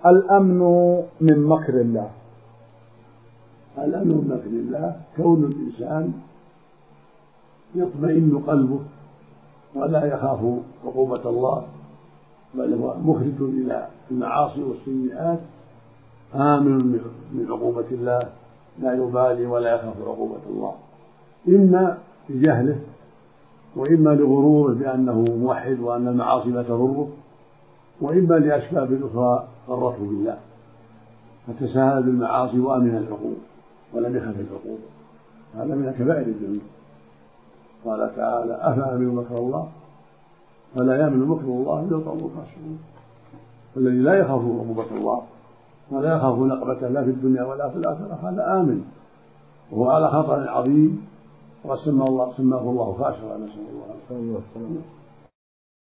الأمن من مكر الله. الأمن من مكر الله كون الإنسان يطمئن قلبه ولا يخاف عقوبة الله، بل هو مخلد إلى المعاصي والسيئات آمن من عقوبة الله، لا يبالي ولا يخاف عقوبة الله، إما بجهله وإما لغروره بأنه موحد وأن المعاصي لا تضره، وإما لأسباب أخرى غرته بالله فتساهل بالمعاصي وأمن العقوبة ولم يخف العقوبة. هذا من كبائر الذنوب. قال تعالى: أفأمنوا مكر الله فلا يأمن مكر الله إلا القوم الخاسرون. والذي لا يخاف عقوبة الله ولا يخاف نقمته لا في الدنيا ولا في الآخرة هذا آمن، وهو على خطر عظيم، وسماه الله خاسرا، نسأل الله العافية.